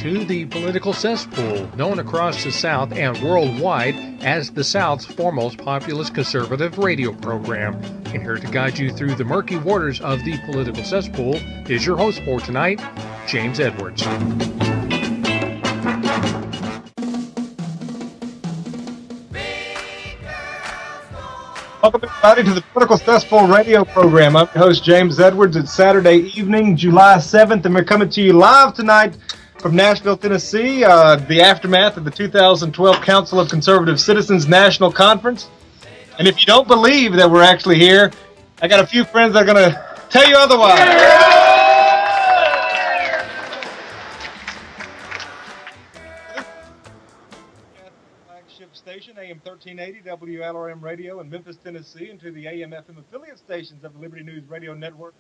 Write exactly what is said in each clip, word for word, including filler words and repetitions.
to the Political Cesspool, known across the South and worldwide as the South's foremost populist conservative radio program. And here to guide you through the murky waters of the Political Cesspool is your host for tonight, James Edwards. Welcome everybody to the Political Cesspool radio program. I'm your host James Edwards. It's Saturday evening, July seventh, and we're coming to you live tonight from Nashville, Tennessee, uh, the aftermath of the two thousand twelve Council of Conservative Citizens National Conference. And if you don't believe that we're actually here, I got a few friends that are going to tell you otherwise. Yeah! Station, A M thirteen eighty W L R M Radio in Memphis, Tennessee, and to the A M F M affiliate stations of the Liberty News Radio Network.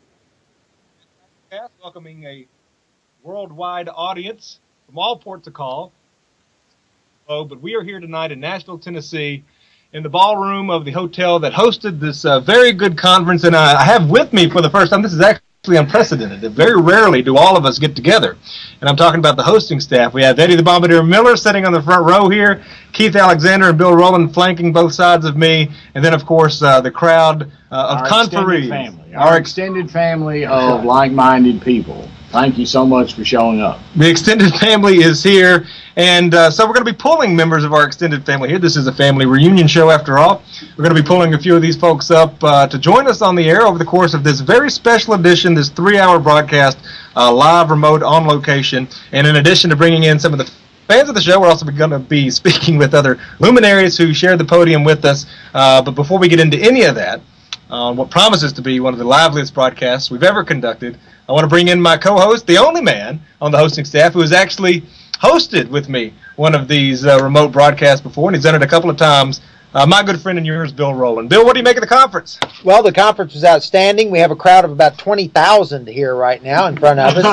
Welcoming a worldwide audience from all ports of call. Oh, but we are here tonight in Nashville, Tennessee, in the ballroom of the hotel that hosted this uh, very good conference. And I, I have with me for the first time, this is actually unprecedented. Very rarely do all of us get together. And I'm talking about the hosting staff. We have Eddie the Bombardier Miller sitting on the front row here, Keith Alexander and Bill Rowland flanking both sides of me, and then, of course, uh, the crowd uh, of conferees. Family. Our, Our extended family of like-minded people. Thank you so much for showing up. The extended family is here, and uh, so we're going to be pulling members of our extended family here. This is a family reunion show, after all. We're going to be pulling a few of these folks up uh, to join us on the air over the course of this very special edition, this three-hour broadcast, uh, live, remote, on location. And in addition to bringing in some of the fans of the show, we're also going to be speaking with other luminaries who share the podium with us. Uh, but before we get into any of that, on uh, what promises to be one of the liveliest broadcasts we've ever conducted, I want to bring in my co-host, the only man on the hosting staff who has actually hosted with me one of these uh, remote broadcasts before, and he's done it a couple of times. Uh, my good friend and yours, Bill Rowland. Bill, what do you make of the conference? Well, the conference was outstanding. We have a crowd of about twenty thousand here right now in front of us.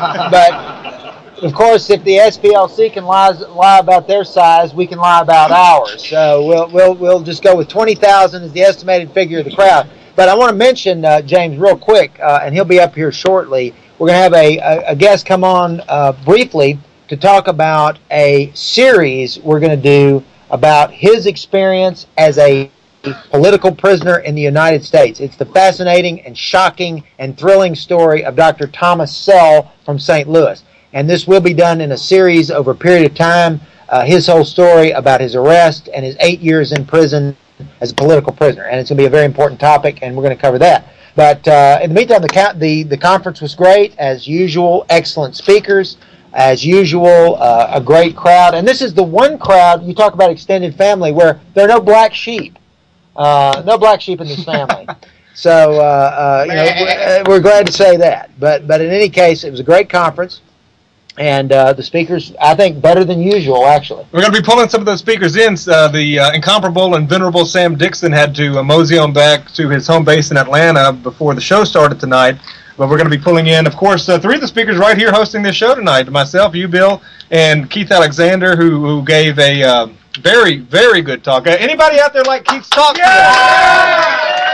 But, of course, if the S P L C can lie, lie about their size, we can lie about ours. So we'll we'll we'll just go with twenty thousand as the estimated figure of the crowd. But I want to mention, uh, James, real quick, uh, and he'll be up here shortly. We're going to have a, a, a guest come on uh, briefly to talk about a series we're going to do about his experience as a political prisoner in the United States. It's the fascinating and shocking and thrilling story of Doctor Thomas Sell from Saint Louis. And this will be done in a series over a period of time, uh, his whole story about his arrest and his eight years in prison as a political prisoner. And it's going to be a very important topic, and we're going to cover that. But uh, in the meantime, the, the, the conference was great, as usual, excellent speakers, as usual, uh, a great crowd. And this is the one crowd, you talk about extended family, where there are no black sheep. Uh, no black sheep in this family. So, uh, uh, you know, we're, we're glad to say that. But, but in any case, it was a great conference. And uh, the speakers, I think, better than usual, actually. We're going to be pulling some of those speakers in. Uh, the uh, incomparable and venerable Sam Dixon had to uh, mosey on back to his home base in Atlanta before the show started tonight. But we're going to be pulling in, of course, uh, three of the speakers right here hosting this show tonight. Myself, you, Bill, and Keith Alexander, who, who gave a uh, very, very good talk. Uh, anybody out there like Keith's talk? Yeah!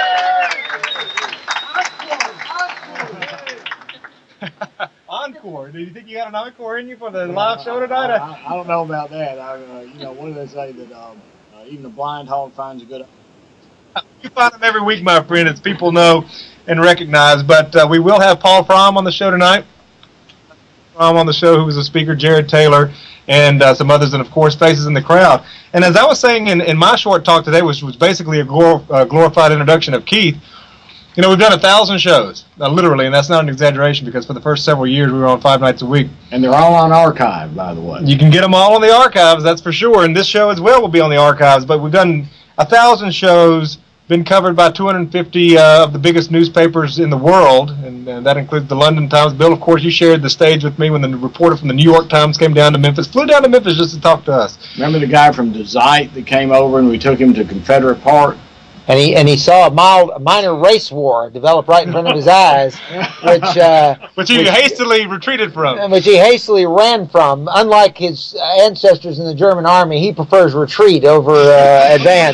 Encore. Do you think you got an encore in you for the live show tonight? I, I, I don't know about that. I, uh, you know, what do they say that um, uh, even the blind hog finds a good. You find them every week, my friend, as people know and recognize. But uh, we will have Paul Fromm on the show tonight. Fromm on the show, who was a speaker, Jared Taylor, and uh, some others, and of course, faces in the crowd. And as I was saying in, in my short talk today, which was basically a glor- uh, glorified introduction of Keith. You know, we've done a thousand shows, uh, literally, and that's not an exaggeration because for the first several years we were on five nights a week. And they're all on archive, by the way. You can get them all on the archives, that's for sure, and this show as well will be on the archives. But we've done a thousand shows, been covered by two hundred fifty uh, of the biggest newspapers in the world, and uh, that includes the London Times. Bill, of course, you shared the stage with me when the reporter from the New York Times came down to Memphis, flew down to Memphis just to talk to us. Remember the guy from DeZite that came over and we took him to Confederate Park? And he and he saw a, mild, a minor race war develop right in front of his eyes, which uh, which he which, hastily retreated from. Which he hastily ran from. Unlike his ancestors in the German army, he prefers retreat over uh, advance.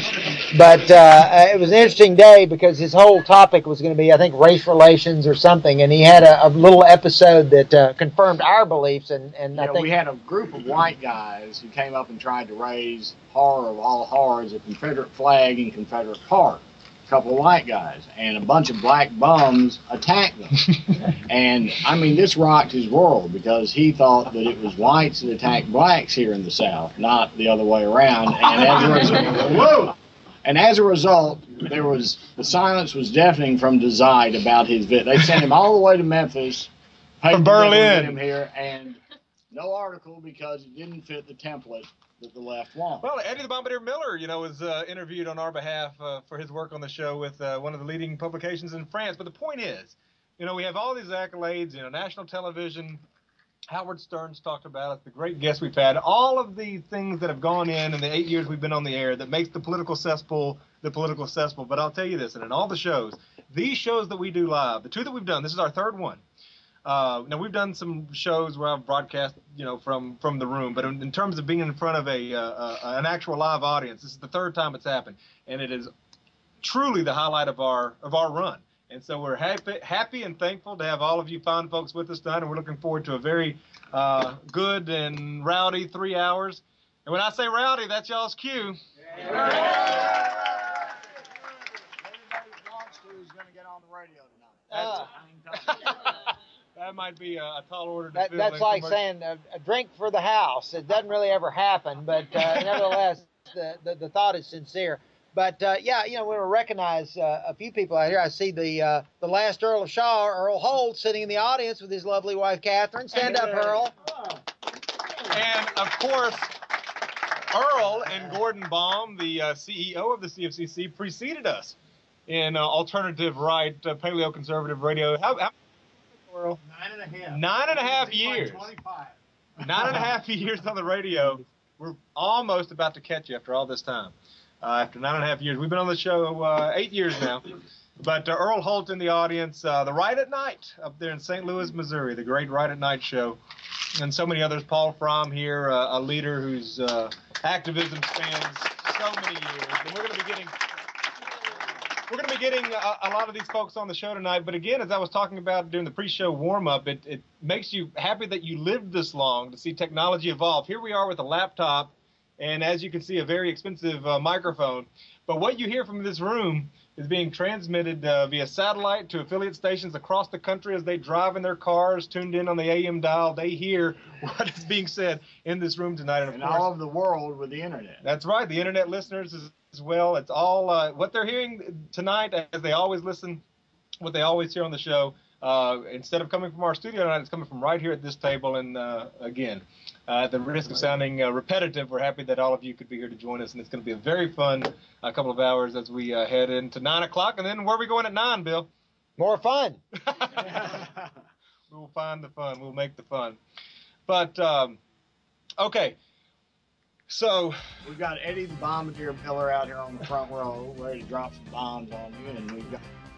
But uh, it was an interesting day because his whole topic was going to be, I think, race relations or something, and he had a, a little episode that uh, confirmed our beliefs. And, and Yeah, I think we had a group of white guys who came up and tried to raise horror of all horrors, a Confederate flag in Confederate Park. A couple of white guys and a bunch of black bums attacked them. And I mean, this rocked his world because he thought that it was whites that attacked blacks here in the South, not the other way around. And as a result, whoa! And as a result, there was the silence was deafening from Deside about his vid. They sent him all the way to Memphis, paid From to get Berlin. him here, and no article because it didn't fit the template that the left wants. Well, Eddie the Bombardier Miller, you know, was uh, interviewed on our behalf uh, for his work on the show with uh, one of the leading publications in France. But the point is, you know, we have all these accolades, you know, national television. Howard Stern's talked about it, the great guests we've had, all of the things that have gone in in the eight years we've been on the air that makes the political cesspool the political cesspool. But I'll tell you this, and in all the shows, these shows that we do live, the two that we've done, this is our third one. Uh, now, we've done some shows where I've broadcast, you know, from, from the room, but in, in terms of being in front of a uh, uh, an actual live audience, this is the third time it's happened, and it is truly the highlight of our of our run. And so we're happy, happy and thankful to have all of you fine folks with us tonight, and we're looking forward to a very uh, good and rowdy three hours. And when I say rowdy, that's y'all's cue. Yeah. Everybody that wants to is going to get on the radio tonight. That's Uh, That might be a, a tall order to that, fill that's in like commercial. saying a, a drink for the house. It doesn't really ever happen, but uh, nevertheless, the, the, the thought is sincere. But, uh, yeah, you know, we want to recognize uh, a few people out here. I see the uh, the last Earl of Shaw, Earl Holt, sitting in the audience with his lovely wife, Catherine. Stand up, Earl. And, of course, Earl and Gordon Baum, the uh, C E O of the C F C C, preceded us in uh, alternative right, uh, paleo-conservative radio. How, how Earl? Nine and a half. Nine and a half years. twenty-five. Nine and a half years on the radio. We're almost about to catch you after all this time. Uh, after nine and a half years. We've been on the show uh, eight years now. But uh, Earl Holt in the audience, uh, the Right at Night up there in Saint Louis, Missouri, the great Right at Night show. And so many others. Paul Fromm here, uh, a leader whose uh, activism spans so many years. And we're going to be getting... We're going to be getting a, a lot of these folks on the show tonight. But again, as I was talking about during the pre-show warm-up, it, it makes you happy that you lived this long to see technology evolve. Here we are with a laptop, and as you can see, a very expensive uh, microphone. But what you hear from this room is being transmitted uh, via satellite to affiliate stations across the country as they drive in their cars, tuned in on the A M dial. They hear what is being said in this room tonight. And, of And course, all over the world with the internet. that's right. The internet listeners as, as well. It's all uh, what they're hearing tonight, as they always listen, what they always hear on the show. Uh, instead of coming from our studio tonight, it's coming from right here at this table. And uh, again, uh, at the risk of sounding uh, repetitive, we're happy that all of you could be here to join us. And it's going to be a very fun uh, couple of hours as we uh, head into nine o'clock. And then where are we going at nine, Bill? More fun. We'll find the fun. We'll make the fun. But, um, okay. So We've got Eddie the Bombardier Miller out here on the front row, ready to drop some bombs on you, and we've got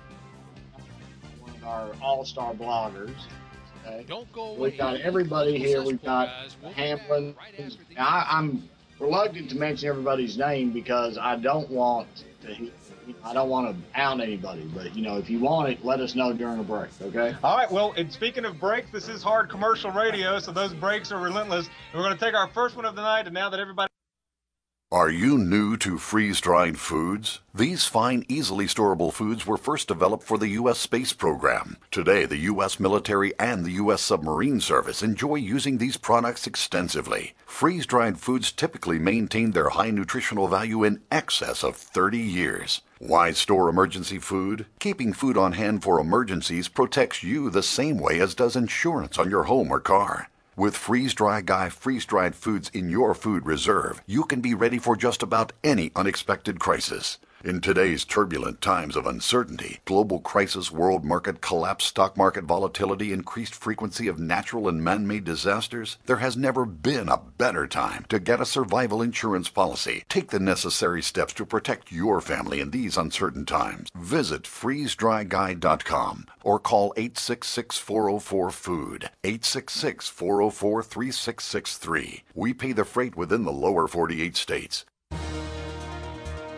one of our all-star bloggers. Okay? Don't go away. We've got everybody here. We've got Hamlin. Now, I, I'm reluctant to mention everybody's name because I don't want to. I don't want to out anybody, but you know, if you want it, let us know during a break, okay? all right, well, and speaking of breaks, this is hard commercial radio, so those breaks are relentless. And we're going to take our first one of the night, and now that everybody... Are you new to freeze-dried foods? These fine, easily storable foods were first developed for the U S space program. Today, the U S military and the U S submarine service enjoy using these products extensively. Freeze-dried foods typically maintain their high nutritional value in excess of thirty years. Why store emergency food? Keeping food on hand for emergencies protects you the same way as does insurance on your home or car. With Freeze Dry Guy freeze-dried foods in your food reserve, you can be ready for just about any unexpected crisis. In today's turbulent times of uncertainty, global crisis, world market collapse, stock market volatility, increased frequency of natural and man-made disasters, there has never been a better time to get a survival insurance policy. Take the necessary steps to protect your family in these uncertain times. Visit freeze dry guy dot com or call eight six six, four oh four, food, eight six six, four oh four, three six six three. We pay the freight within the lower forty-eight states.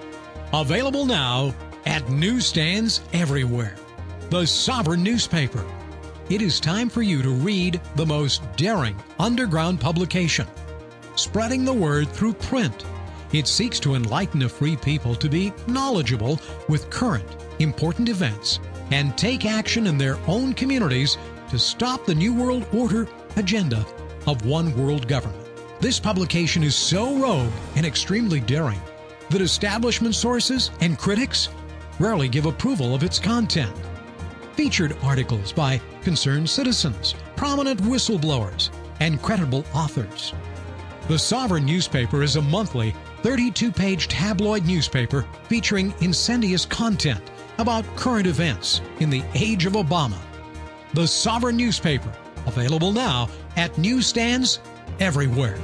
Available now at newsstands everywhere. The Sovereign Newspaper. It is time for you to read the most daring underground publication, spreading the word through print. It seeks to enlighten a free people to be knowledgeable with current, important events and take action in their own communities to stop the New World Order agenda of one world government. This publication is so rogue and extremely daring that establishment sources and critics rarely give approval of its content. Featured articles by concerned citizens, prominent whistleblowers, and credible authors. The Sovereign Newspaper is a monthly thirty-two page tabloid newspaper featuring incendious content about current events in the age of Obama. The Sovereign Newspaper, available now at newsstands everywhere.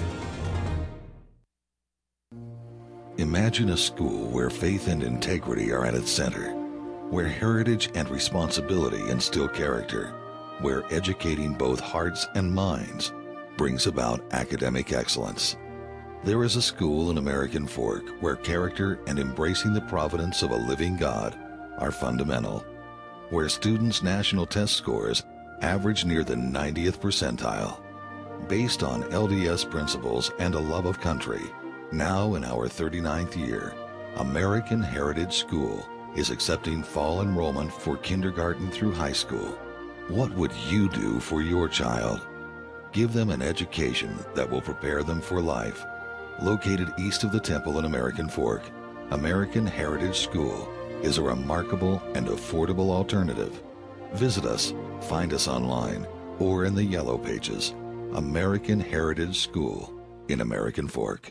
Imagine a school where faith and integrity are at its center, where heritage and responsibility instill character, where educating both hearts and minds brings about academic excellence. There is a school in American Fork where character and embracing the providence of a living God are fundamental, where students' national test scores average near the ninetieth percentile. Based on L D S principles and a love of country, now in our thirty-ninth year, American Heritage School is accepting fall enrollment for kindergarten through high school. What would you do for your child? Give them an education that will prepare them for life. Located east of the Temple in American Fork, American Heritage School is a remarkable and affordable alternative. Visit us, find us online, or in the Yellow Pages. American Heritage School in American Fork.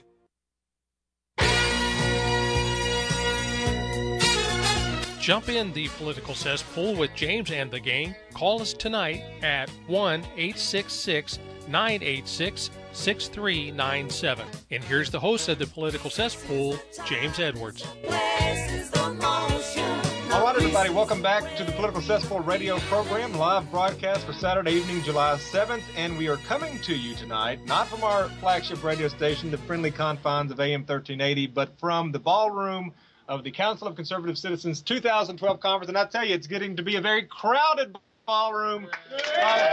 Jump in the political cesspool with James and the gang. Call us tonight at one eight six six, nine eight six, six three nine seven. And here's the host of the political cesspool, James Edwards. All right, everybody, welcome back to the Political Cesspool radio program, live broadcast for Saturday evening, July seventh, and we are coming to you tonight, not from our flagship radio station, the friendly confines of A M thirteen eighty, but from the ballroom of the Council of Conservative Citizens two thousand twelve conference, and I tell you, it's getting to be a very crowded ballroom. Uh,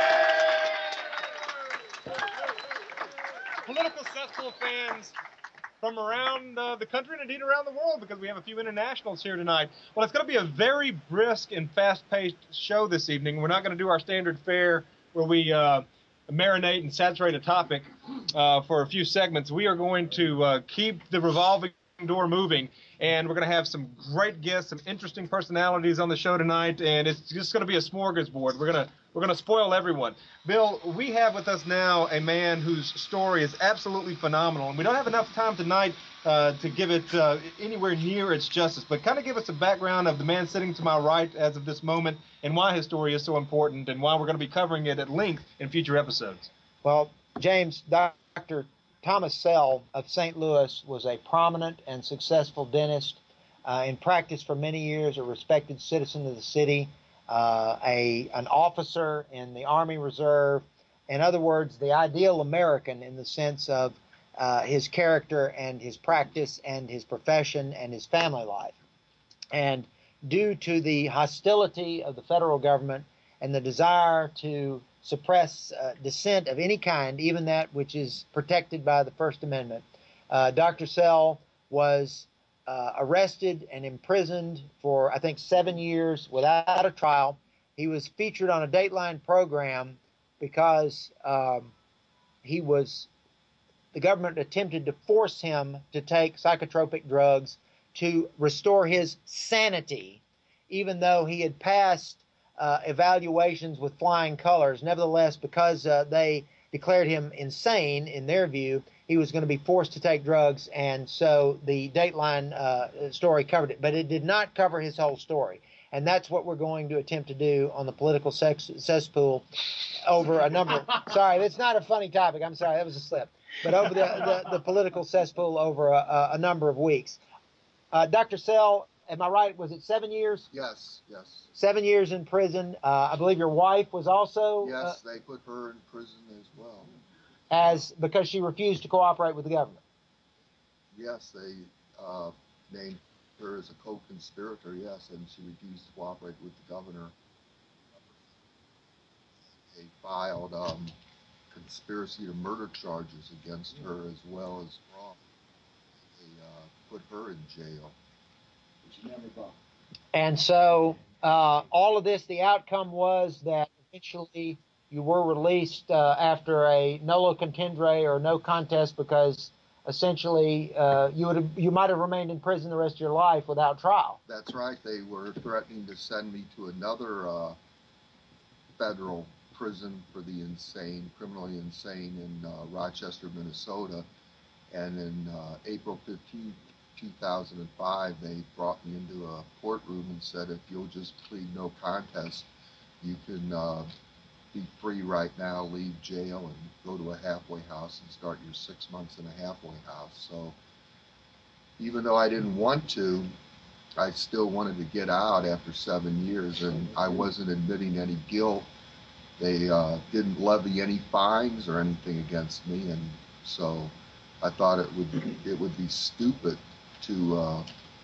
political cesspool fans from around uh, the country and indeed around the world, because we have a few internationals here tonight. Well, it's going to be a very brisk and fast-paced show this evening. We're not going to do our standard fare where we uh, marinate and saturate a topic uh, for a few segments. We are going to uh, keep the revolving door moving, and we're going to have some great guests, some interesting personalities on the show tonight, and it's just going to be a smorgasbord. We're going to we're going to spoil everyone. Bill, we have with us now a man whose story is absolutely phenomenal, and we don't have enough time tonight uh, to give it uh, anywhere near its justice, but kind of give us a background of the man sitting to my right as of this moment and why his story is so important and why we're going to be covering it at length in future episodes. Well, James, Doctor Thomas Sell of Saint Louis was a prominent and successful dentist uh, in practice for many years, a respected citizen of the city, uh, a an officer in the Army Reserve. In other words, the ideal American in the sense of uh, his character and his practice and his profession and his family life. And due to the hostility of the federal government and the desire to suppress uh, dissent of any kind, even that which is protected by the First Amendment, uh, Doctor Sell was uh, arrested and imprisoned for, I think, seven years without a trial. He was featured on a Dateline program because um, he was, the government attempted to force him to take psychotropic drugs to restore his sanity, even though he had passed Uh, evaluations with flying colors. Nevertheless, because uh, they declared him insane, in their view, he was going to be forced to take drugs, and so the Dateline uh, story covered it. But it did not cover his whole story, and that's what we're going to attempt to do on the political sex cesspool over a number of, sorry, that's not a funny topic, I'm sorry, that was a slip, but over the, the, the political cesspool over a, a number of weeks. Uh, Doctor Sell, am I right, was it seven years? Yes, yes. Seven years in prison. Uh, I believe your wife was also. Yes, uh, they put her in prison as well. As because she refused to cooperate with the government. Yes, they uh, named her as a co-conspirator, yes, and she refused to cooperate with the governor. They filed um, conspiracy to murder charges against her as well as fraud. They uh, put her in jail. She never got. And so uh, all of this, the outcome was that eventually you were released uh, after a nolo contendere or no contest, because essentially uh, you would have, you might have remained in prison the rest of your life without trial. That's right. They were threatening to send me to another uh, federal prison for the insane, criminally insane in uh, Rochester, Minnesota. And in uh, April fifteenth, two thousand five, they brought me into a courtroom and said, if you'll just plead no contest, you can uh, be free right now, leave jail, and go to a halfway house and start your six months in a halfway house. So even though I didn't want to, I still wanted to get out after seven years, and I wasn't admitting any guilt. They uh, didn't levy any fines or anything against me, and so I thought it would it would be stupid to uh,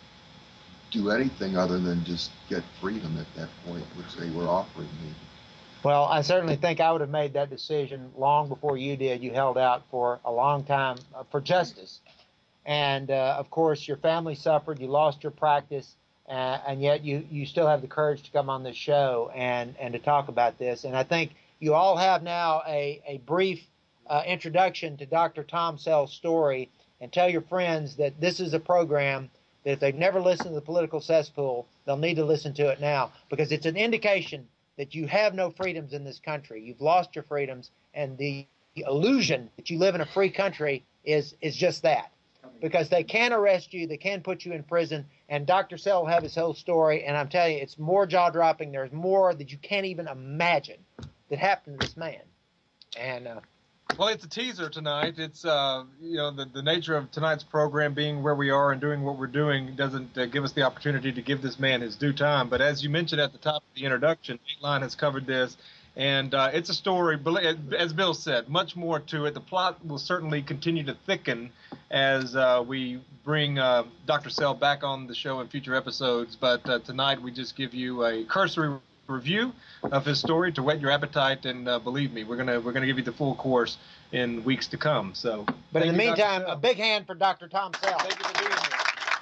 do anything other than just get freedom at that point, which they were offering me. Well, I certainly think I would have made that decision long before you did. You held out for a long time uh, for justice. And, uh, of course, your family suffered. You lost your practice. Uh, and yet you, you still have the courage to come on this show and, and to talk about this. And I think you all have now a, a brief uh, introduction to Doctor Tom Sell's story. And tell your friends that this is a program that if they've never listened to the Political Cesspool, they'll need to listen to it now, because it's an indication that you have no freedoms in this country. You've lost your freedoms, and the illusion that you live in a free country is is just that. Because they can arrest you, they can put you in prison, and Doctor Sell will have his whole story, and I'm telling you, it's more jaw-dropping. There's more that you can't even imagine that happened to this man. And uh, well, it's a teaser tonight. It's uh, you know, the the nature of tonight's program being where we are and doing what we're doing doesn't uh, give us the opportunity to give this man his due time. But as you mentioned at the top of the introduction, Dateline has covered this, and uh, it's a story. As Bill said, much more to it. The plot will certainly continue to thicken as uh, we bring uh, Doctor Sell back on the show in future episodes. But uh, tonight we just give you a cursory review of his story to whet your appetite, and uh, believe me, we're gonna we're gonna give you the full course in weeks to come. So, but in the meantime, a big hand for Doctor Tom Sell. Thank you for being here.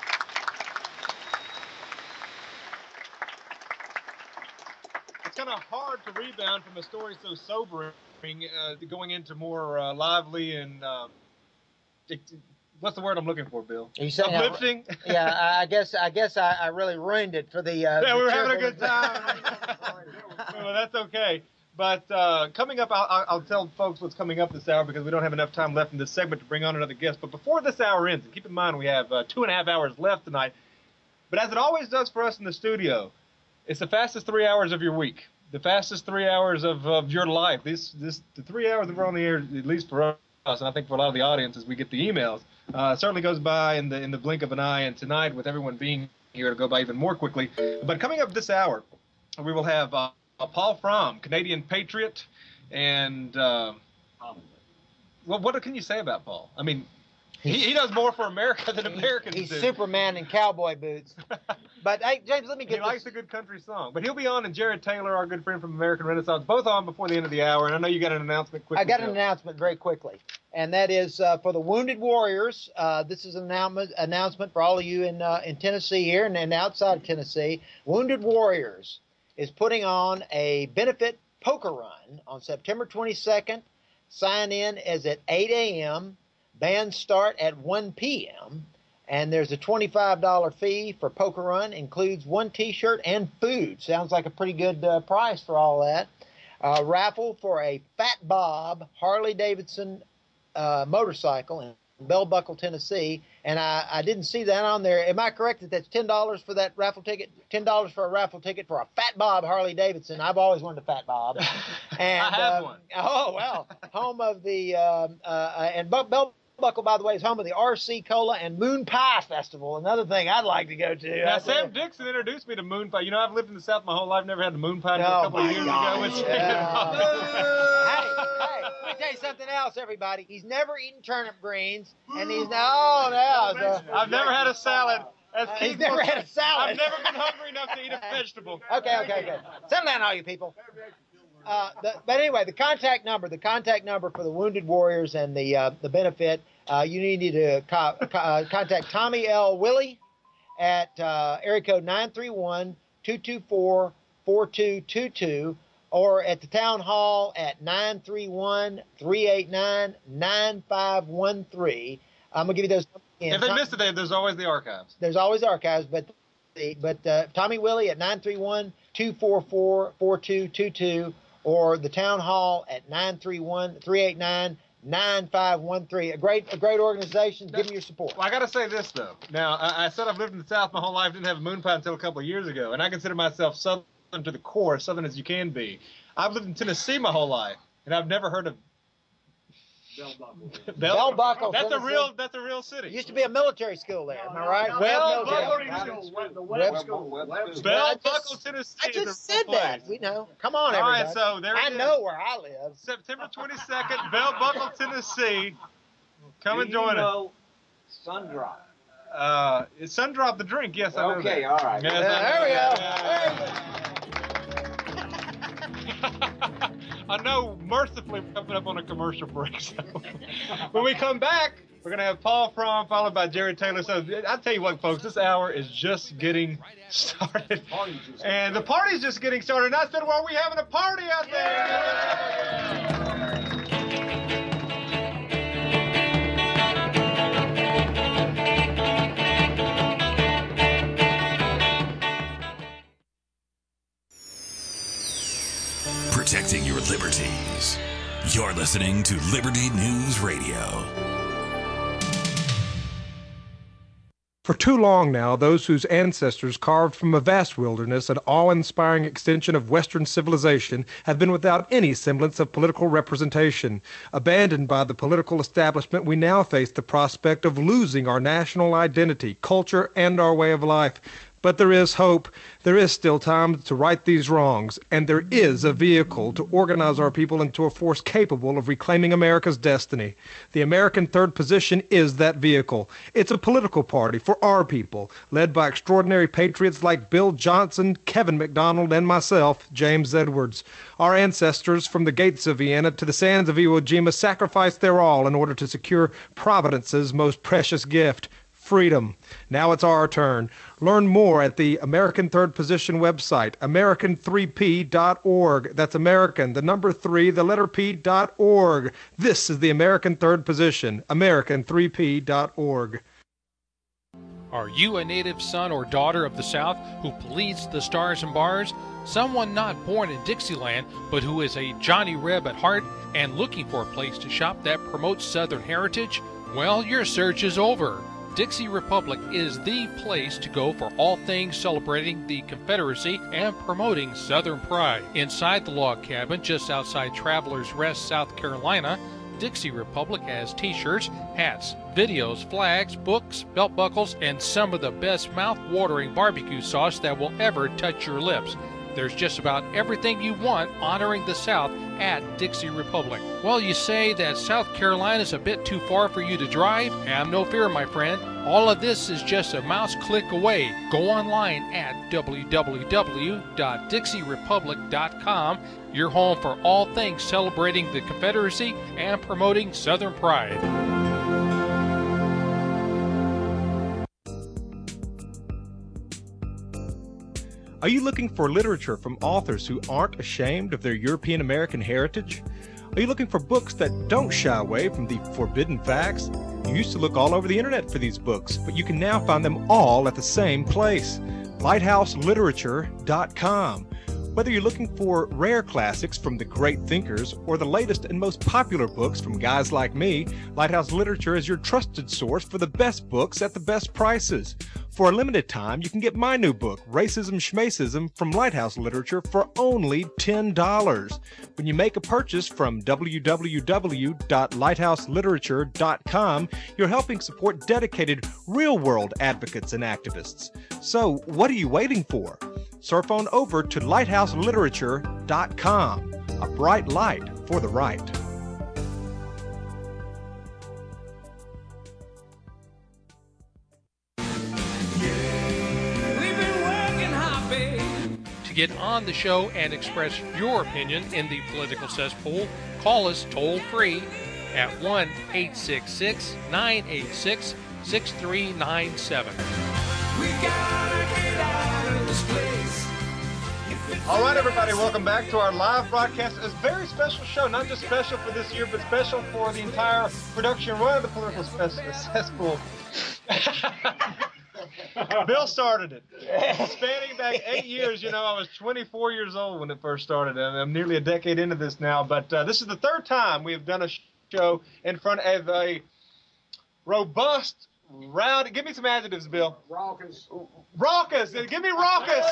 It's kind of hard to rebound from a story so sobering, uh, going into more uh, lively and uh, it, what's the word I'm looking for, Bill? You saying uplifting? I, yeah, I guess I guess I, I really ruined it for the. Uh, yeah, the we were having a good time. Well, that's okay. But uh, coming up, I'll, I'll tell folks what's coming up this hour, because we don't have enough time left in this segment to bring on another guest. But before this hour ends, and keep in mind we have uh, two and a half hours left tonight, but as it always does for us in the studio, it's the fastest three hours of your week, the fastest three hours of, of your life. This this the three hours that we're on the air, at least for us, and I think for a lot of the audience as we get the emails, uh, certainly goes by in the in the blink of an eye. And tonight, with everyone being here, it'll go by even more quickly. But coming up this hour, we will have uh, Paul Fromm, Canadian patriot, and uh, well, what can you say about Paul? I mean, he, he does more for America than Americans he's do. He's Superman in cowboy boots. But hey, James, let me get. He this. likes a good country song. But he'll be on, and Jared Taylor, our good friend from American Renaissance, both on before the end of the hour. And I know you got an announcement quickly. I got an Bill. announcement very quickly, and that is uh, for the Wounded Warriors. Uh, this is an announcement announcement for all of you in uh, in Tennessee here and, and outside of Tennessee. Wounded Warriors is putting on a benefit poker run on September twenty-second. Sign in is at eight a.m. Bands start at one p.m. And there's a twenty-five dollars fee for poker run. Includes one T-shirt and food. Sounds like a pretty good uh, price for all that. Uh, raffle for a Fat Bob Harley Davidson uh, motorcycle in Bell Buckle, Tennessee. And I, I didn't see that on there. Am I correct that that's ten dollars for that raffle ticket? ten dollars for a raffle ticket for a Fat Bob Harley Davidson. I've always wanted a Fat Bob. And, I have uh, one. Oh, well. Home of the, um, uh, and Bell Buckle, by the way, is home of the R C Cola and Moon Pie Festival. Another thing I'd like to go to. Now, Sam Dixon introduced me to Moon Pie. You know, I've lived in the South my whole life, never had the Moon Pie until oh a couple of years God. ago. It's Yeah. hey, hey, let me tell you something else, everybody. He's never eaten turnip greens, and he's no, no. So, I've never had a salad. As Uh, Keith he's never will had a say, salad. I've never been hungry enough to eat a vegetable. Okay, okay, okay. Settle down, all you people. Uh, the, but anyway, the contact number, the contact number for the Wounded Warriors and the uh, the benefit, uh, you need to co- co- uh, contact Tommy L. Willie at uh, area code nine three one, two two four, four two two two or at the town hall at nine three one, three eight nine, nine five one three. I'm going to give you those. If they missed it, there's always the archives. There's always archives, but the, but uh, Tommy Willie at nine three one, two four four, four two two two or the town hall at nine three one, three eight nine, nine five one three. A great a great organization. Give them your support. Well, I got to say this, though. Now, I, I said I've lived in the South my whole life, didn't have a moon pie until a couple of years ago, and I consider myself Southern to the core, Southern as you can be. I've lived in Tennessee my whole life, and I've never heard of Bell Buckle. Bell, Bell Buckle, That's a Tennessee. real. That's a real city. Used to be a military school there. Am I right? No, Well, no, military. no, no, no, the Web- web school. Web school. Bell I just- Buckle, Tennessee. I is a just real said that. place. We know. Come on, All everybody. right, so there I it is. know where I live. September twenty-second, Bell Buckle, Tennessee. Come and Do you join us. know Sundrop? Uh, is Sundrop the drink? Yes, I know Okay, that. all right. Yes, Yeah, I there we know go. that. I know mercifully we're coming up on a commercial break. So when we come back, we're going to have Paul Fromm followed by Jerry Taylor. So I'll tell you what, folks, this hour is just getting started. And the party's just getting started. And I said, well, we having a party out there. Protecting your liberties. You're listening to Liberty News Radio. For too long now, those whose ancestors carved from a vast wilderness an awe-inspiring extension of Western civilization have been without any semblance of political representation. Abandoned by the political establishment, we now face the prospect of losing our national identity, culture, and our way of life. But there is hope. There is still time to right these wrongs, and there is a vehicle to organize our people into a force capable of reclaiming America's destiny. The American Third Position is that vehicle. It's a political party for our people, led by extraordinary patriots like Bill Johnson, Kevin McDonald, and myself, James Edwards. Our ancestors, from the gates of Vienna to the sands of Iwo Jima, sacrificed their all in order to secure Providence's most precious gift, freedom. Now it's our turn. Learn more at the American Third Position website, American three P dot org. That's American, the number three, the letter P dot org. This is the American Third Position, American three P dot org. Are you a native son or daughter of the South who pleads the stars and bars? Someone not born in Dixieland, but who is a Johnny Reb at heart and looking for a place to shop that promotes Southern heritage? Well, your search is over. Dixie Republic is the place to go for all things celebrating the Confederacy and promoting Southern pride. Inside the log cabin just outside Travelers Rest, South Carolina, Dixie Republic has t-shirts, hats, videos, flags, books, belt buckles, and some of the best mouth-watering barbecue sauce that will ever touch your lips. There's just about everything you want honoring the South at Dixie Republic. Well, you say that South Carolina is a bit too far for you to drive? Have no fear, my friend. All of this is just a mouse click away. Go online at w w w dot dixie republic dot com, your home for all things celebrating the Confederacy and promoting Southern pride. Are you looking for literature from authors who aren't ashamed of their European American heritage? Are you looking for books that don't shy away from the forbidden facts? You used to look all over the internet for these books, but you can now find them all at the same place, lighthouse literature dot com. Whether you're looking for rare classics from the great thinkers or the latest and most popular books from guys like me, Lighthouse Literature is your trusted source for the best books at the best prices. For a limited time, you can get my new book, Racism Schmacism, from Lighthouse Literature for only ten dollars. When you make a purchase from w w w dot lighthouse literature dot com, you're helping support dedicated, real-world advocates and activists. So, what are you waiting for? Surf on over to lighthouse literature dot com, a bright light for the right. Yeah. To get on the show and express your opinion in the political cesspool, call us toll-free at one eight six six, nine eight six, six three nine seven. We gotta get out of this place. All right, everybody, welcome back to our live broadcast. It's a very special show, not just special for this year, but special for the entire production run of the political cesspool. Bill started it. Spanning back eight years, you know, I was twenty-four years old when it first started, and I'm nearly a decade into this now. But uh, this is the third time we have done a show in front of a robust, round. Give me some adjectives, Bill. Raucous. Raucous. Give me raucous.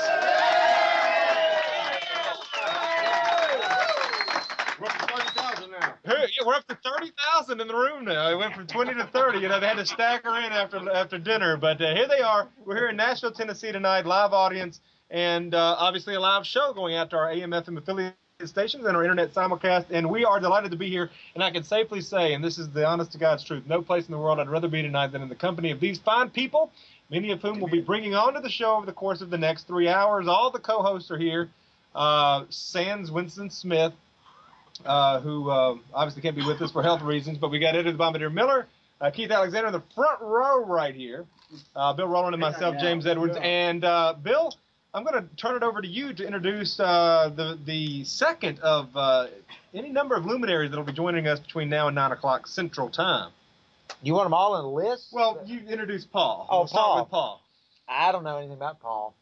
We're up to thirty thousand now. Hey, yeah, we're up to thirty thousand in the room now. It went from twenty to thirty. You know, they had to stagger in after after dinner. But uh, here they are. We're here in Nashville, Tennessee tonight, live audience, and uh, obviously a live show going out to our A M F M affiliate stations and our internet simulcast. And we are delighted to be here. And I can safely say, and this is the honest to God's truth, no place in the world I'd rather be tonight than in the company of these fine people, many of whom we'll be bringing onto the show over the course of the next three hours. All the co-hosts are here. Uh, Sans Winston Smith, Uh, who uh, obviously can't be with us for health reasons, but we got Eddie the Bombardier Miller, uh, Keith Alexander in the front row right here, uh, Bill Rowland and myself, James Edwards. And uh, Bill, I'm going to turn it over to you to introduce uh, the the second of uh, any number of luminaries that will be joining us between now and nine o'clock Central Time. You want them all in a list? Well, you introduce Paul. Oh, we'll start Paul. with Paul. I don't know anything about Paul.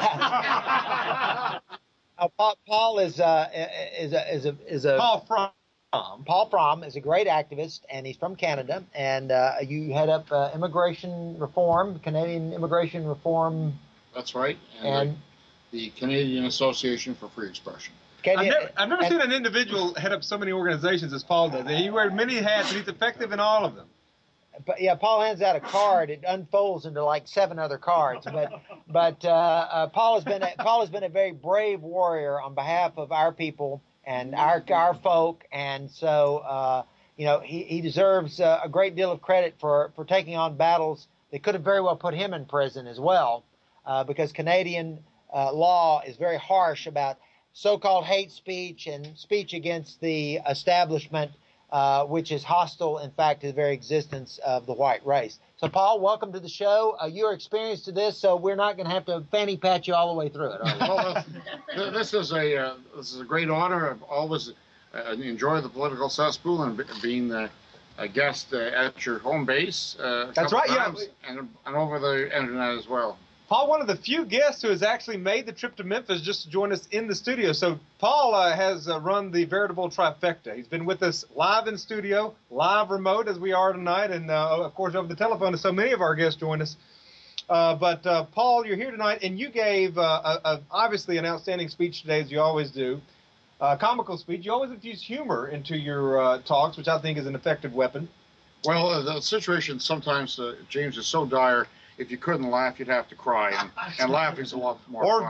Uh, Paul, Paul is uh, is a is a is a Paul Fromm. Paul Fromm is a great activist, and he's from Canada. And uh, you head up uh, immigration reform, Canadian immigration reform. That's right, and, And the, the Canadian Association for Free Expression. I've Canada, never, I've never and- seen an individual head up so many organizations as Paul does. He wears many hats, and he's effective in all of them. But yeah, Paul hands out a card. It unfolds into like seven other cards. But but uh, uh, Paul has been a, Paul has been a very brave warrior on behalf of our people and our our folk. And so uh, you know he he deserves uh, a great deal of credit for for taking on battles that could have very well put him in prison as well, uh, because Canadian uh, law is very harsh about so-called hate speech and speech against the establishment. Uh, which is hostile, in fact, to the very existence of the white race. So, Paul, welcome to the show. Uh, you're experienced to this, so we're not going to have to fanny pat you all the way through it. Are we? Well, uh, this is a uh, this is a great honor. I've always uh, enjoyed the political cesspool and be, being uh, a guest uh, at your home base. Uh, a That's couple right, yeah. times, and and over the internet as well. Paul, one of the few guests who has actually made the trip to Memphis just to join us in the studio. So Paul uh, has uh, run the veritable trifecta. He's been with us live in studio, live remote as we are tonight, and uh, of course over the telephone as so many of our guests join us. Uh, but uh, Paul, you're here tonight, and you gave uh, a, a, obviously an outstanding speech today, as you always do. Uh, comical speech. You always infuse humor into your uh, talks, which I think is an effective weapon. Well, uh, the situation sometimes, uh, James, is so dire. If you couldn't laugh, you'd have to cry, and, and laughing's a lot more Or-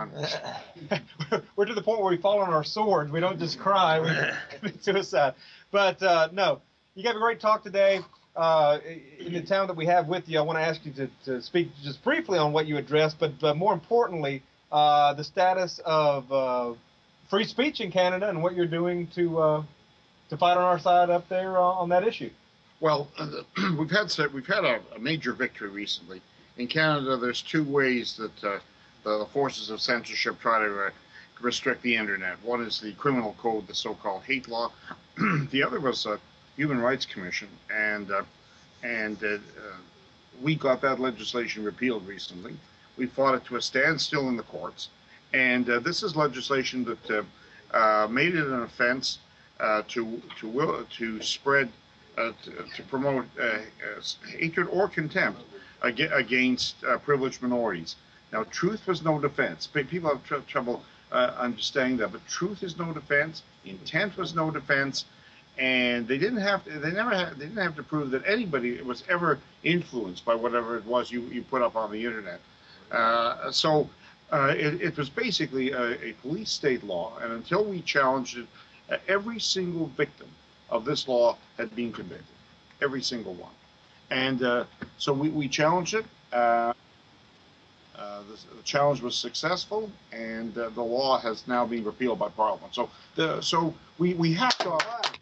fun. We're to the point where we fall on our swords. We don't just cry. We commit suicide. But uh, no, you gave a great talk today. Uh, in the time that we have with you, I want to ask you to, to speak just briefly on what you addressed, but uh, more importantly, uh, the status of uh, free speech in Canada and what you're doing to uh, to fight on our side up there uh, on that issue. Well, uh, we've had we've had a, a major victory recently. In Canada, there's two ways that uh, the forces of censorship try to uh, restrict the internet. One is the criminal code, the so-called hate law. The other was a Human Rights Commission, and uh, and uh, uh, we got that legislation repealed recently. We fought it to a standstill in the courts, and uh, this is legislation that uh, uh, made it an offense uh, to to will to spread uh, to, to promote uh, uh, hatred or contempt against uh, privileged minorities. Now, truth was no defense. People have tr- trouble uh, understanding that, but truth is no defense. Intent was no defense, and they didn't have to. They never had. They didn't have to prove that anybody was ever influenced by whatever it was you, you put up on the internet. Uh, so uh, it, it was basically a, a police state law, and until we challenged it, uh, every single victim of this law had been convicted. Every single one. And uh, so we, we challenged it. Uh, uh, uh, the, the challenge was successful, and uh, the law has now been repealed by Parliament. So, the, so we we have to.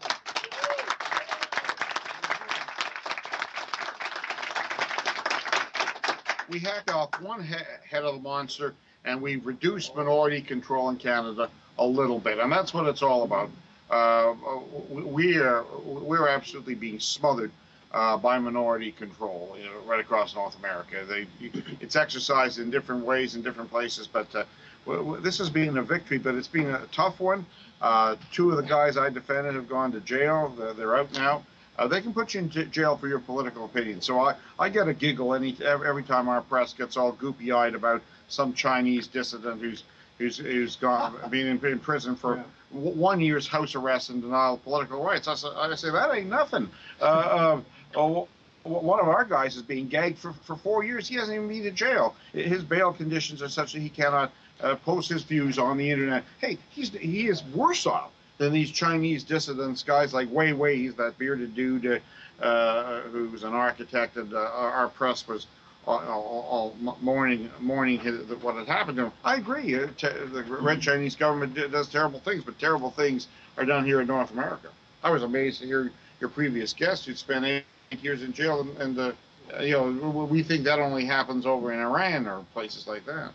We hack off one he head of the monster, and we've reduced minority control in Canada a little bit, and that's what it's all about. Uh, we are we're absolutely being smothered uh, by minority control, you know, right across North America. They, it's exercised in different ways in different places, but uh, this has been a victory, but it's been a tough one. Uh, two of the guys I defended have gone to jail. They're, they're out now. Uh, they can put you in jail for your political opinion. So I, I get a giggle any every time our press gets all goopy-eyed about some Chinese dissident who's who's who's gone being in, in prison for yeah. one year's house arrest and denial of political rights. I say, I say that ain't nothing. Uh, uh, oh, one of our guys is being gagged for, for four years. He hasn't even been to jail. His bail conditions are such that he cannot uh, post his views on the internet. Hey, he's he is worse off than these Chinese dissidents, guys like Wei Wei, he's that bearded dude uh, who's an architect, and uh, our press was all, all, all mourning, mourning his, what had happened to him. I agree, uh, the Red Chinese government does terrible things, but terrible things are done here in North America. I was amazed to hear your previous guest who spent eight years in jail, and, and uh, you know, we think that only happens over in Iran or places like that.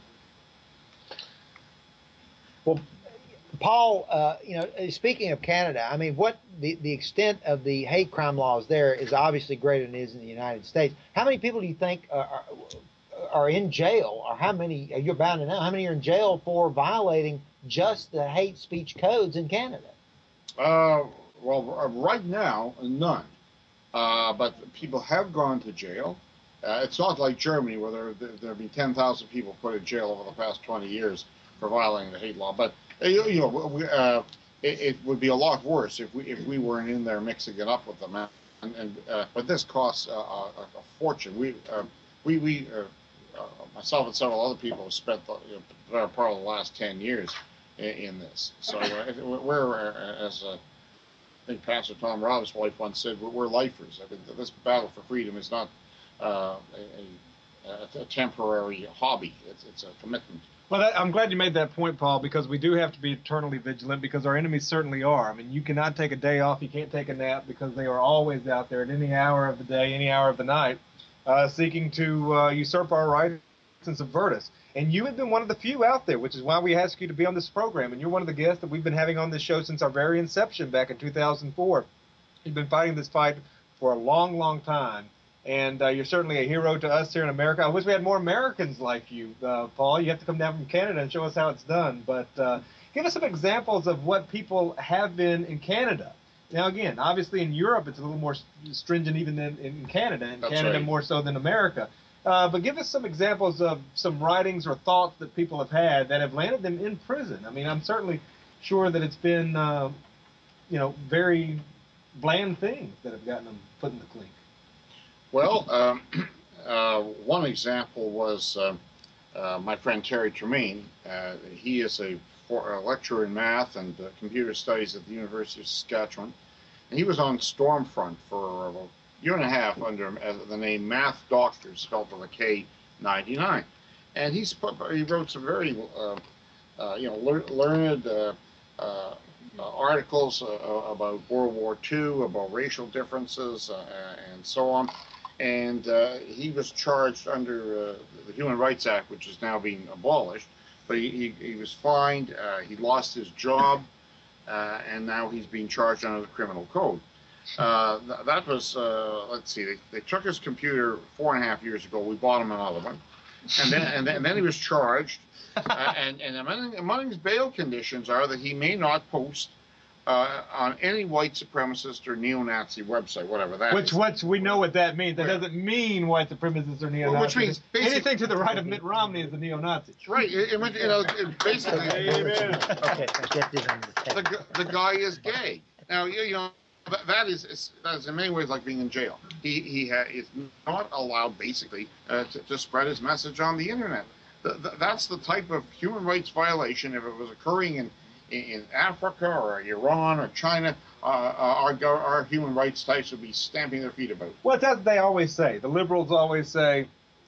Well, Paul, uh, you know, speaking of Canada, I mean, what the, the extent of the hate crime laws there is obviously greater than it is in the United States. How many people do you think are, are in jail, or how many, you're bound to know, how many are in jail for violating just the hate speech codes in Canada? Uh, well, right now, none. Uh, but people have gone to jail. Uh, it's not like Germany, where there there, there have been ten thousand people put in jail over the past twenty years for violating the hate law. But You, you know, we, uh, it, it would be a lot worse if we if we weren't in there mixing it up with them. And, and uh, but this costs uh, a, a fortune. We uh, we we uh, uh, myself and several other people have spent the you know, part of the last ten years in, in this. So uh, we're uh, as uh, I think Pastor Tom Robb's wife once said, we're, we're lifers. I mean, this battle for freedom is not uh, a, a, a temporary hobby. It's it's a commitment. Well, that, I'm glad you made that point, Paul, because we do have to be eternally vigilant, because our enemies certainly are. I mean, you cannot take a day off, you can't take a nap, because they are always out there at any hour of the day, any hour of the night, uh, seeking to uh, usurp our rights and subvert us. And you have been one of the few out there, which is why we asked you to be on this program. And you're one of the guests that we've been having on this show since our very inception back in two thousand four. You've been fighting this fight for a long, long time. And uh, you're certainly a hero to us here in America. I wish we had more Americans like you, uh, Paul. You have to come down from Canada and show us how it's done. But uh, give us some examples of what people have been in Canada. Now, again, obviously in Europe it's a little more stringent even than in Canada, and That's Canada right. more so than America. Uh, but give us some examples of some writings or thoughts that people have had that have landed them in prison. I mean, I'm certainly sure that it's been, uh, you know, very bland things that have gotten them put in the clink. Well, um, uh, one example was uh, uh, my friend Terry Tremaine. Uh, he is a, for, a lecturer in math and uh, computer studies at the University of Saskatchewan. And he was on Stormfront for a year and a half under uh, the name Math Doctor, spelled with a K ninety-nine. And he's put, he wrote some very uh, uh, you know, lear learned uh, uh, uh, articles uh, about World War Two, about racial differences, uh, and so on. And uh, he was charged under uh, the Human Rights Act, which is now being abolished. But he, he, he was fined, uh, he lost his job, uh, and now he's being charged under the criminal code. Uh, th that was, uh, let's see, they, they took his computer four and a half years ago. We bought him another one. And then, and then, and then he was charged. Uh, and and among, among his bail conditions are that he may not post Uh, on any white supremacist or neo-Nazi website, whatever that which, is. Which we know what that means. That Right. doesn't mean white supremacists or neo-Nazis. Which means anything to the right of Mitt Romney is a neo-Nazi. Right. It, it, you know, it basically, Amen. Okay, get this on the the, gu- the guy is gay. Now, you, you know, that, that is, is that is in many ways like being in jail. He he ha, is not allowed, basically, uh, to, to spread his message on the internet. The, the, that's the type of human rights violation, if it was occurring in in Africa or Iran or China, uh, our, our human rights types would be stamping their feet about. Well, that's what they always say. The liberals always say,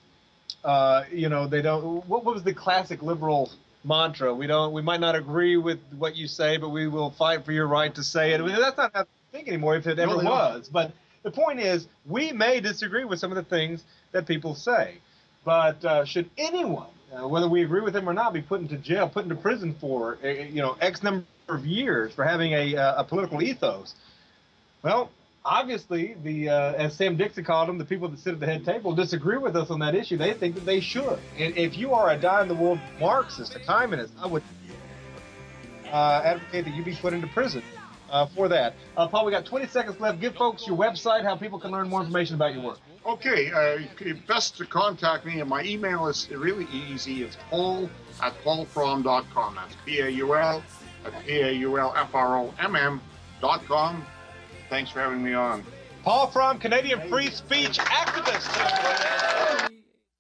uh, you know, they don't. What was the classic liberal mantra? We don't. We might not agree with what you say, but we will fight for your right to say it. I mean, that's not how I think anymore, if it ever No, they was. But the point is, we may disagree with some of the things that people say, but uh, should anyone, uh, whether we agree with them or not, be put into jail, put into prison for, uh, you know, X number of years for having a, uh, a political ethos? Well, obviously, the uh, as Sam Dixon called them, the people that sit at the head table disagree with us on that issue. They think that they should. And if you are a die-in-the-world Marxist, a communist, I would uh, advocate that you be put into prison uh, for that. Uh, Paul, we got twenty seconds left. Give folks your website, how people can learn more information about your work. Okay, uh, best to contact me, and my email is really easy. It's paul at paul fromm dot com. That's P A U L at P A U L F R O M M dot com. Thanks for having me on. Paul Fromm, Canadian free speech activist.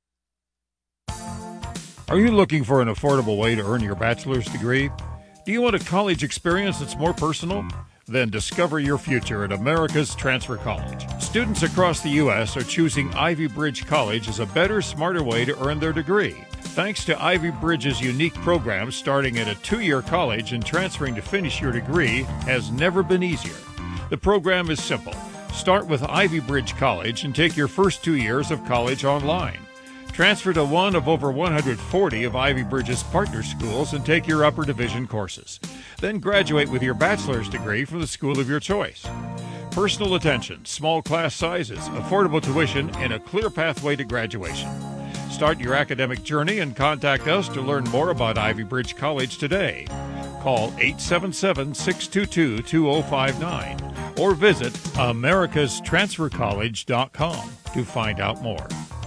Are you looking for an affordable way to earn your bachelor's degree? Do you want a college experience that's more personal? Then discover your future at America's Transfer College. Students across the U S are choosing Ivy Bridge College as a better, smarter way to earn their degree. Thanks to Ivy Bridge's unique program, starting at a two-year college and transferring to finish your degree has never been easier. The program is simple. Start with Ivy Bridge College and take your first two years of college online. Transfer to one of over one hundred forty of Ivy Bridge's partner schools and take your upper division courses. Then graduate with your bachelor's degree from the school of your choice. Personal attention, small class sizes, affordable tuition, and a clear pathway to graduation. Start your academic journey and contact us to learn more about Ivy Bridge College today. Call eight seven seven, six two two, two zero five nine or visit americas transfer college dot com to find out more.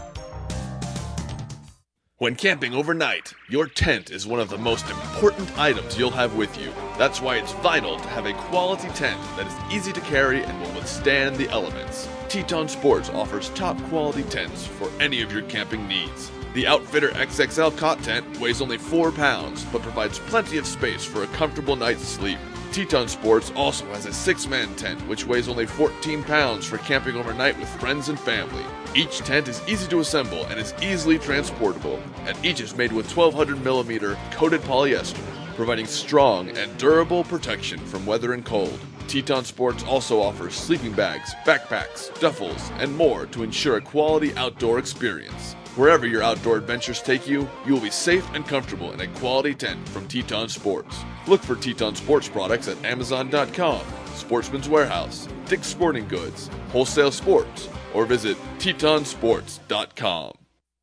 When camping overnight, your tent is one of the most important items you'll have with you. That's why it's vital to have a quality tent that is easy to carry and will withstand the elements. Teton Sports offers top quality tents for any of your camping needs. The Outfitter X X L cot tent weighs only four pounds, but provides plenty of space for a comfortable night's sleep. Teton Sports also has a six-man tent, which weighs only fourteen pounds for camping overnight with friends and family. Each tent is easy to assemble and is easily transportable, and each is made with twelve hundred millimeter coated polyester, providing strong and durable protection from weather and cold. Teton Sports also offers sleeping bags, backpacks, duffels, and more to ensure a quality outdoor experience. Wherever your outdoor adventures take you, you will be safe and comfortable in a quality tent from Teton Sports. Look for Teton Sports products at amazon dot com, Sportsman's Warehouse, Dick's Sporting Goods, Wholesale Sports, or visit teton sports dot com.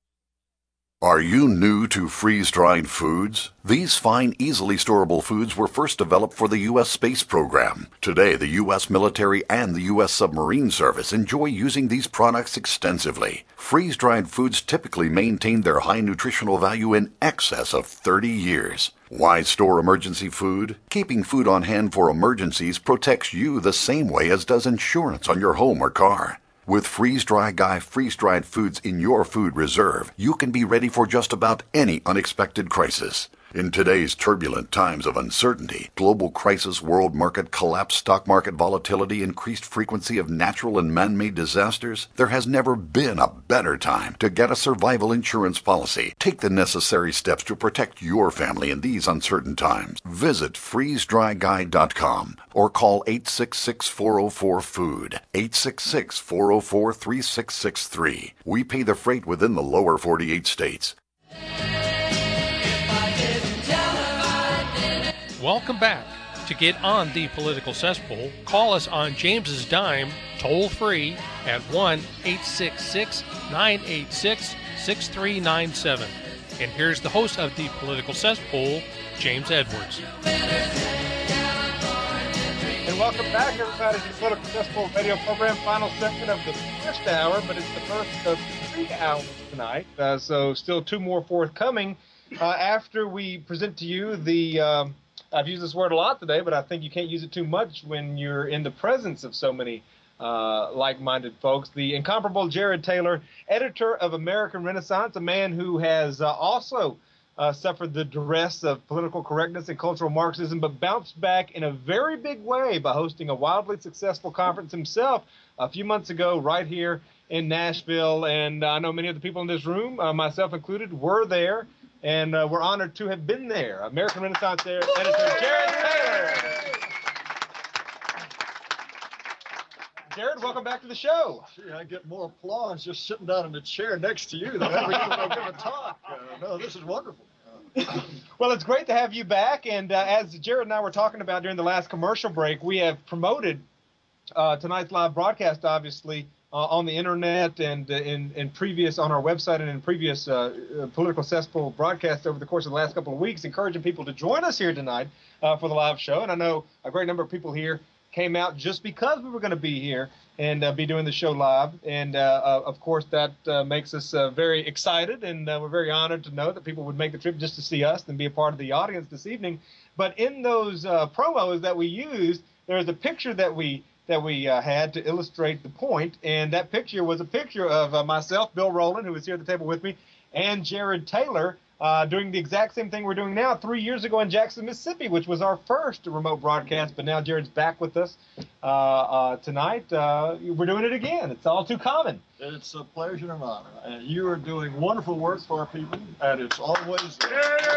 Are you new to freeze-dried foods? These fine, easily storable foods were first developed for the U S space program. Today, the U S military and the U S submarine service enjoy using these products extensively. Freeze-dried foods typically maintain their high nutritional value in excess of thirty years. Why store emergency food? Keeping food on hand for emergencies protects you the same way as does insurance on your home or car. With Freeze Dry Guy freeze-dried foods in your food reserve, you can be ready for just about any unexpected crisis. In today's turbulent times of uncertainty, global crisis, world market collapse, stock market volatility, increased frequency of natural and man-made disasters, there has never been a better time to get a survival insurance policy. Take the necessary steps to protect your family in these uncertain times. Visit freeze dry guy dot com or call eight six six, four zero four, food, eight six six, four zero four, three six six three. We pay the freight within the lower forty-eight states. Welcome back. To get on the political cesspool, call us on James's dime, toll free at one eight six six, nine eight six, six three nine seven. And here's the host of the political cesspool, James Edwards. And welcome back, everybody, to the Political Cesspool radio program. Final segment of the first hour, but it's the first of three hours tonight. Uh, so still two more forthcoming. Uh, after we present to you the... Um, I've used this word a lot today, but I think you can't use it too much when you're in the presence of so many uh, like-minded folks. The incomparable Jared Taylor, editor of American Renaissance, a man who has uh, also uh, suffered the duress of political correctness and cultural Marxism, but bounced back in a very big way by hosting a wildly successful conference himself a few months ago right here in Nashville, and I know many of the people in this room, uh, myself included, were there, and uh, we're honored to have been there. American Renaissance editor Jared Taylor. Jared, welcome back to the show. Gee, I get more applause just sitting down in the chair next to you than every time I give a talk. Uh, no, this is wonderful. Uh, well, it's great to have you back. And uh, as Jared and I were talking about during the last commercial break, we have promoted uh, tonight's live broadcast, obviously, uh, on the internet and uh, in, in previous on our website and in previous uh, Political Cesspool broadcasts over the course of the last couple of weeks, encouraging people to join us here tonight uh, for the live show. And I know a great number of people here came out just because we were going to be here and uh, be doing the show live. And, uh, uh, of course, that uh, makes us uh, very excited, and uh, we're very honored to know that people would make the trip just to see us and be a part of the audience this evening. But in those uh, promos that we used, there's a picture that we that we uh, had to illustrate the point, and that picture was a picture of uh, myself, Bill Rowland, who was here at the table with me, and Jared Taylor, Uh, doing the exact same thing we're doing now three years ago in Jackson, Mississippi, which was our first remote broadcast. But now Jared's back with us uh, uh, tonight. Uh, we're doing it again. It's all too common. It's a pleasure and an honor. And you are doing wonderful work for our people, and it's always uh,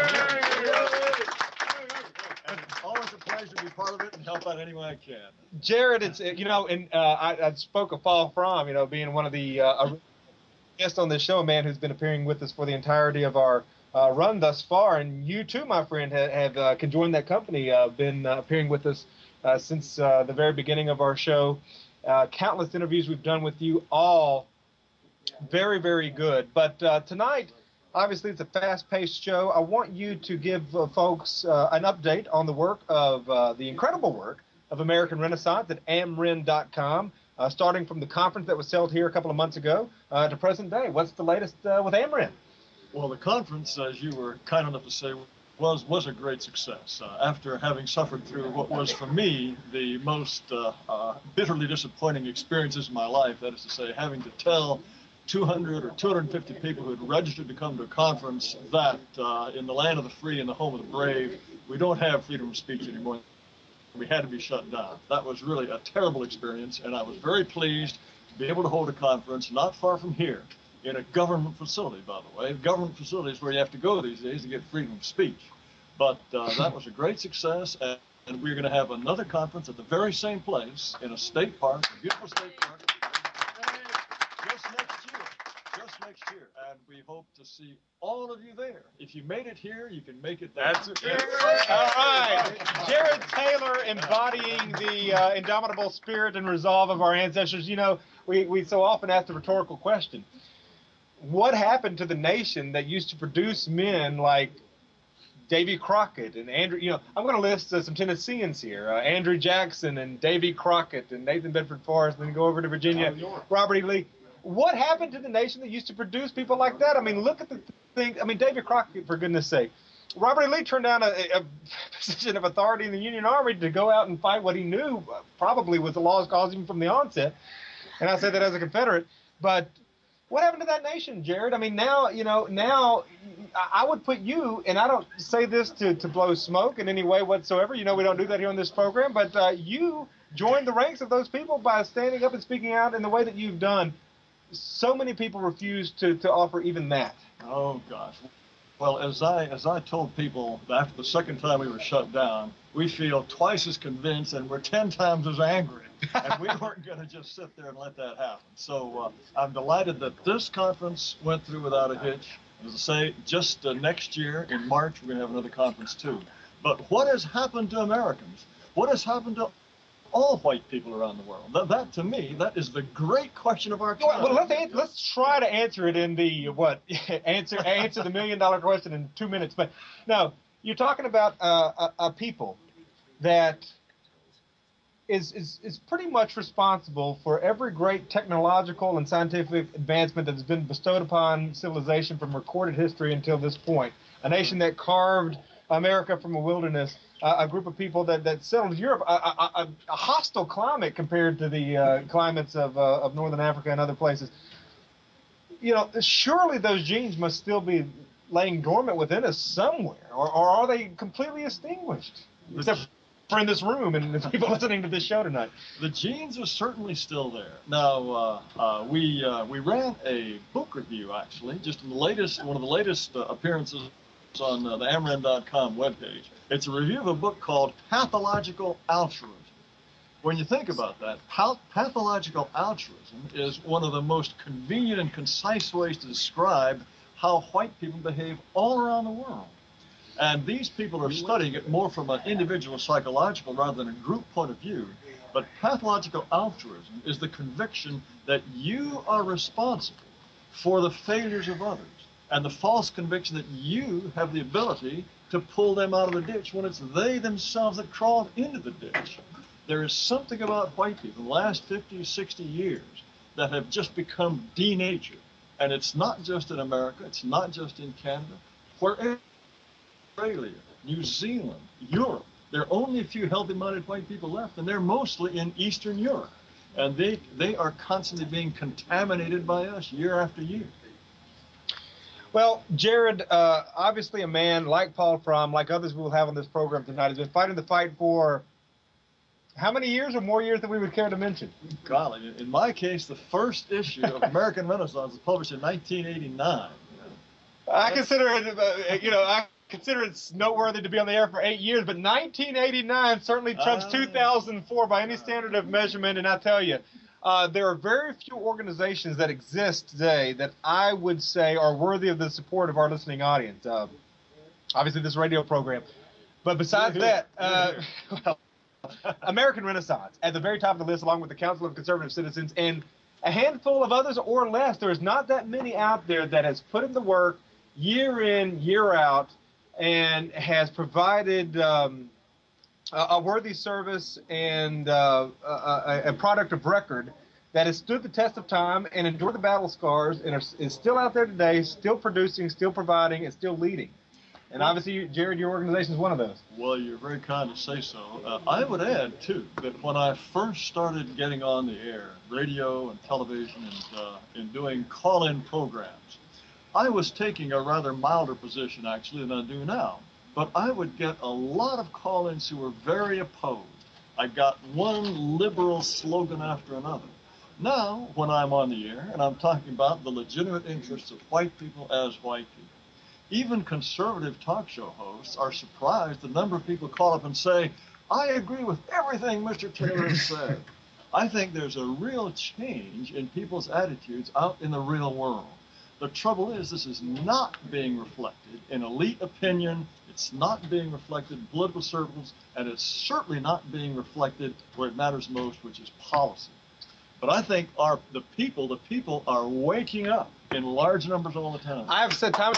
and it's always a pleasure to be part of it and help out any way I can. Jared, it's you know, and uh, I, I spoke of Fall From, you know, being one of the uh, guests on this show, a man who's been appearing with us for the entirety of our Uh, run thus far, and you too, my friend, have, have uh, can join that company. Uh, been uh, appearing with us uh, since uh, the very beginning of our show. Uh, countless interviews we've done with you, all very, very good. But uh, tonight, obviously, it's a fast-paced show. I want you to give uh, folks uh, an update on the work of uh, the incredible work of American Renaissance at amren dot com, uh, starting from the conference that was held here a couple of months ago uh, to present day. What's the latest uh, with Amren? Well, the conference, as you were kind enough to say, was was a great success. Uh, after having suffered through what was, for me, the most uh, uh, bitterly disappointing experiences in my life, that is to say, having to tell two hundred or two hundred fifty people who had registered to come to a conference that uh, in the land of the free and the home of the brave, we don't have freedom of speech anymore. We had to be shut down. That was really a terrible experience, and I was very pleased to be able to hold a conference not far from here, in a government facility, by the way. Government facilities where you have to go these days to get freedom of speech. But uh, that was a great success, and, and we're going to have another conference at the very same place in a state park, a beautiful state park, just next year. Just next year. And we hope to see all of you there. If you made it here, you can make it there. That's it. All right. Jared Taylor embodying the uh, indomitable spirit and resolve of our ancestors. You know, we, we so often ask the rhetorical question, what happened to the nation that used to produce men like Davy Crockett and Andrew? You know, I'm going to list uh, some Tennesseans here: uh, Andrew Jackson and Davy Crockett and Nathan Bedford Forrest. And then go over to Virginia, Robert E. Lee. What happened to the nation that used to produce people like that? I mean, look at the thing. I mean, Davy Crockett, for goodness' sake. Robert E. Lee turned down a, a position of authority in the Union Army to go out and fight what he knew probably was the law's cause even from the onset. And I say that as a Confederate, but. What happened to that nation, Jared? I mean, now, you know, now I would put you, and I don't say this to, to blow smoke in any way whatsoever. You know, we don't do that here on this program, but uh, you joined the ranks of those people by standing up and speaking out in the way that you've done. So many people refuse to, to offer even that. Oh, gosh. Well, as I as I told people after the second time we were shut down, we feel twice as convinced and we're ten times as angry. And we weren't going to just sit there and let that happen. So uh, I'm delighted that this conference went through without a hitch. As I say, just uh, next year in March, we're going to have another conference too. But what has happened to Americans? What has happened to all white people around the world? That, that to me, that is the great question of our time. Well, well let's let's try to answer it in the what answer answer the million dollar question in two minutes. But no, you're talking about uh, a, a people that is is is pretty much responsible for every great technological and scientific advancement that has been bestowed upon civilization from recorded history until this point. A nation that carved America from a wilderness, uh, a group of people that, that settled Europe, a, a, a hostile climate compared to the uh, climates of uh, of Northern Africa and other places. You know, surely those genes must still be laying dormant within us somewhere, or, or are they completely extinguished? Except for in this room and the people listening to this show tonight. The genes are certainly still there. Now, uh, uh, we uh, we ran a book review, actually, just in the latest, one of the latest uh, appearances on uh, the Ameren dot com webpage. It's a review of a book called Pathological Altruism. When you think about that, pathological altruism is one of the most convenient and concise ways to describe how white people behave all around the world. And these people are studying it more from an individual psychological rather than a group point of view. But pathological altruism is the conviction that you are responsible for the failures of others, and the false conviction that you have the ability to pull them out of the ditch when it's they themselves that crawled into the ditch. There is something about white people in the last fifty, sixty years that have just become denatured. And it's not just in America, it's not just in Canada, wherever, Australia, New Zealand, Europe, there are only a few healthy-minded white people left, and they're mostly in Eastern Europe. And they, they are constantly being contaminated by us year after year. Well, Jared, uh, obviously a man like Paul Fromm, like others we will have on this program tonight, has been fighting the fight for how many years or more years than we would care to mention? Golly, in my case, the first issue of American Renaissance was published in nineteen eighty-nine. I consider it, uh, you know, I consider it noteworthy to be on the air for eight years, but nineteen eighty-nine certainly trumps uh, two thousand four by any standard of measurement, and I tell you, uh, there are very few organizations that exist today that I would say are worthy of the support of our listening audience. Uh, obviously, this radio program. But besides that, uh, well, American Renaissance at the very top of the list, along with the Council of Conservative Citizens and a handful of others or less. There's not that many out there that has put in the work year in, year out, and has provided um, a, a worthy service and uh, a, a product of record that has stood the test of time and endured the battle scars and are, is still out there today, still producing, still providing, and still leading. And obviously, Jared, your organization is one of those. Well, you're very kind to say so. Uh, I would add, too, that when I first started getting on the air, radio and television, and, uh, and doing call-in programs, I was taking a rather milder position, actually, than I do now. But I would get a lot of call-ins who were very opposed. I got one liberal slogan after another. Now, when I'm on the air, and I'm talking about the legitimate interests of white people as white people, even conservative talk show hosts are surprised the number of people call up and say, I agree with everything Mister Taylor has said. I think there's a real change in people's attitudes out in the real world. The trouble is this is not being reflected in elite opinion, it's not being reflected in political circles, and it's certainly not being reflected where it matters most, which is policy. But I think our the people, the people are waking up in large numbers all the time. I've said time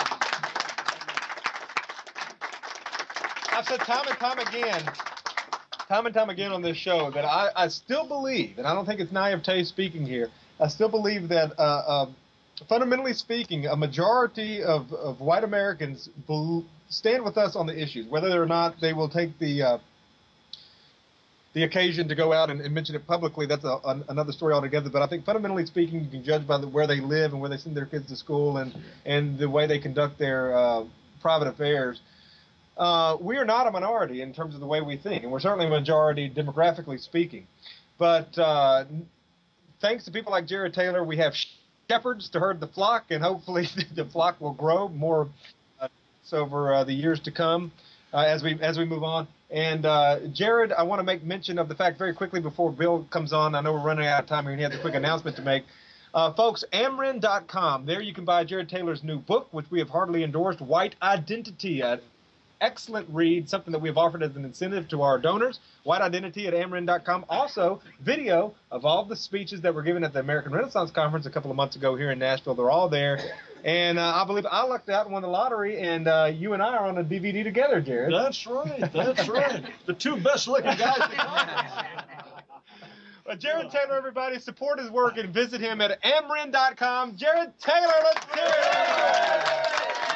I've said time and time again, time and time again on this show that I, I still believe, and I don't think it's naivete speaking here, I still believe that, uh, uh, fundamentally speaking, a majority of, of white Americans bel- stand with us on the issues, whether or not they will take the uh, the occasion to go out and, and mention it publicly. That's a, an, another story altogether. But I think fundamentally speaking, you can judge by the, where they live and where they send their kids to school and, and the way they conduct their uh, private affairs. Uh, we are not a minority in terms of the way we think, and we're certainly a majority demographically speaking. But uh, thanks to people like Jared Taylor, we have shepherds to herd the flock, and hopefully the flock will grow more uh, over uh, the years to come uh, as we as we move on. And uh, Jared, I want to make mention of the fact very quickly before Bill comes on. I know we're running out of time here, and he has a quick announcement to make. Uh, folks, Ameren dot com. There you can buy Jared Taylor's new book, which we have heartily endorsed, White Identity. Uh, excellent read, something that we have offered as an incentive to our donors. White Identity at Ameren dot com. Also, video of all the speeches that were given at the American Renaissance Conference a couple of months ago here in Nashville. They're all there. And uh, I believe I lucked out and won the lottery, and uh, you and I are on a D V D together, Jared. That's right. That's right. The two best-looking guys in the conference. Well, Jared Taylor, everybody, support his work and visit him at Ameren dot com. Jared Taylor, let's hear it!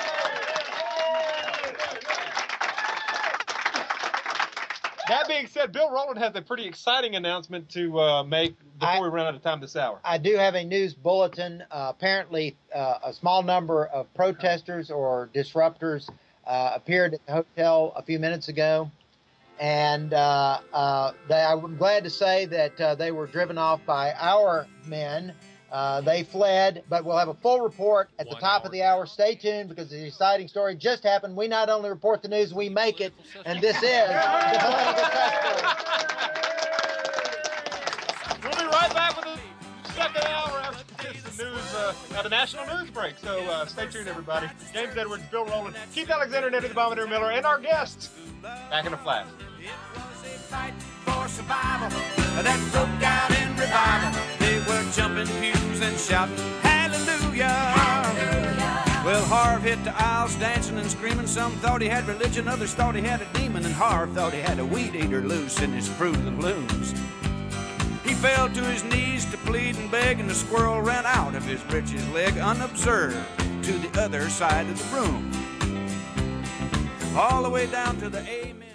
That being said, Bill Rowland has a pretty exciting announcement to uh, make before I, we run out of time this hour. I do have a news bulletin. Uh, apparently, uh, a small number of protesters or disruptors uh, appeared at the hotel a few minutes ago. And uh, uh, they, I'm glad to say that uh, they were driven off by our men. Uh, they fled, but we'll have a full report at the top of the hour. Stay tuned because the exciting story just happened. We not only report the news, we make it. And this is the Political Cesspool. We'll be right back with the second hour after this news, uh, uh, the national news break. So uh, stay tuned, everybody. James Edwards, Bill Rowland, Keith Alexander, Nettie the Bombardier Miller, and our guests back in a flash. It was a fight for survival that broke out in revival. They were jumping pews and shouting hallelujah. Hallelujah. Well, Harv hit the aisles dancing and screaming. Some thought he had religion, others thought he had a demon, and Harv thought he had a weed eater loose in his Fruit of the Looms. He fell to his knees to plead and beg, and the squirrel ran out of his breeches leg unobserved to the other side of the room, all the way down to the amen.